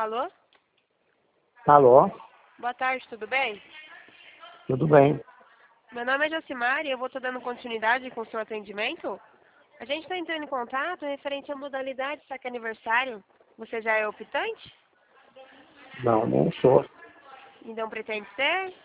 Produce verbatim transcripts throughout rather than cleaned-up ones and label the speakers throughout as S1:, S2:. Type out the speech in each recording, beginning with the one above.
S1: Alô?
S2: Alô?
S1: Boa tarde, tudo bem?
S2: Tudo bem?
S1: Meu nome é Jacimari e eu vou estar dando continuidade com o seu atendimento. A gente está entrando em contato referente à modalidade saque aniversário. Você já é optante?
S2: Não, não sou.
S1: E não pretende ser?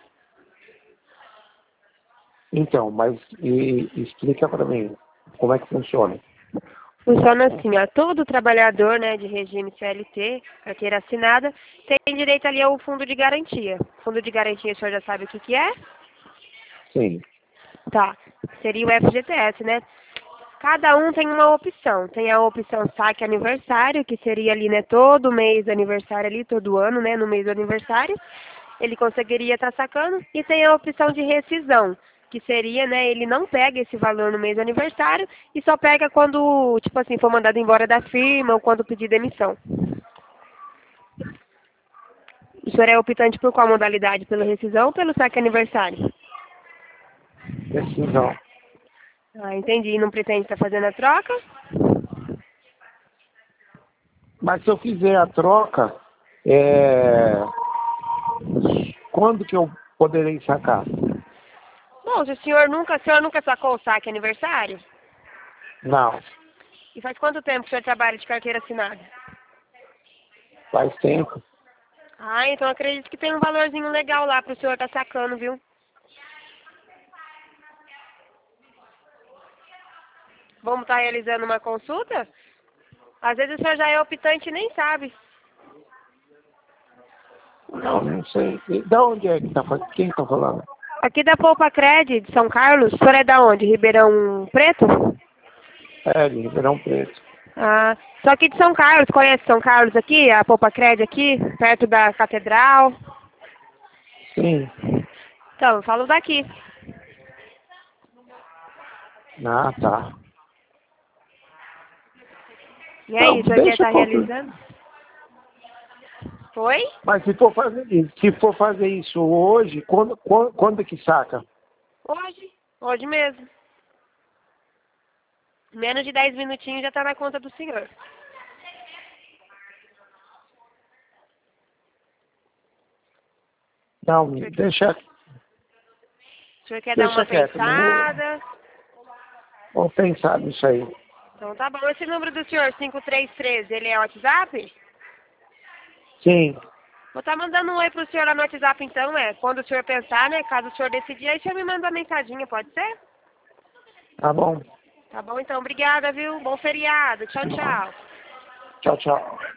S2: Então, mas e, explica para mim como é que funciona.
S1: Funciona assim, ó, todo trabalhador, né, de regime C L T, carteira assinada, tem direito ali ao fundo de garantia. Fundo de garantia, o senhor já sabe o que que é?
S2: Sim,
S1: Tá, seria o F G T S, né? Cada um tem uma opção. Tem a opção saque aniversário, que seria ali, né, todo mês do aniversário ali, todo ano, né, no mês do aniversário. Ele conseguiria estar sacando. E tem a opção de rescisão, que seria, né, ele não pega esse valor no mês do aniversário e só pega quando, tipo assim, for mandado embora da firma ou quando pedir demissão. O senhor é optante por qual modalidade? Pela rescisão ou pelo saque aniversário?
S2: decisão.
S1: Ah, entendi. Não pretende estar fazendo a troca?
S2: Mas se eu fizer a troca, é... quando que eu poderei sacar?
S1: Bom, se o senhor nunca, o senhor nunca sacou o saque aniversário?
S2: Não,
S1: E faz quanto tempo que o senhor trabalha de carteira assinada?
S2: faz tempo.
S1: Ah, então acredito que tem um valorzinho legal lá para o senhor estar sacando, viu? Vamos estar realizando uma consulta? Às vezes o senhor já é optante e nem sabe.
S2: Não, não sei. E da onde é que tá falando? Quem está falando?
S1: Aqui da Poupa Cred, de São Carlos, o senhor é da onde? Ribeirão Preto?
S2: É, de Ribeirão Preto.
S1: Ah, só aqui de São Carlos, conhece São Carlos aqui? A Poupa Cred aqui, perto da Catedral?
S2: Sim.
S1: Então, eu falo daqui.
S2: Ah, tá.
S1: E aí,
S2: Não,
S1: o senhor quer
S2: deixa
S1: estar
S2: quando...
S1: realizando? Foi?
S2: Mas se for fazer isso, se for fazer isso hoje, quando, quando, quando que saca?
S1: Hoje. Hoje mesmo. Menos de dez minutinhos já está na conta do senhor.
S2: Não,
S1: O senhor,
S2: deixa,
S1: o senhor quer dar uma
S2: deixa quieto. Não vou,
S1: pensada?
S2: vou pensar nisso aí.
S1: Então tá bom. Esse número do senhor, cinco três três, ele é WhatsApp?
S2: Sim,
S1: Vou estar mandando um oi pro senhor lá no WhatsApp então, é. Quando o senhor pensar, né? Caso o senhor decidir, aí o senhor me manda uma mensaginha, pode ser?
S2: tá bom.
S1: Tá bom, então. Obrigada, viu? Bom feriado. Tchau, tchau.
S2: Tchau, tchau.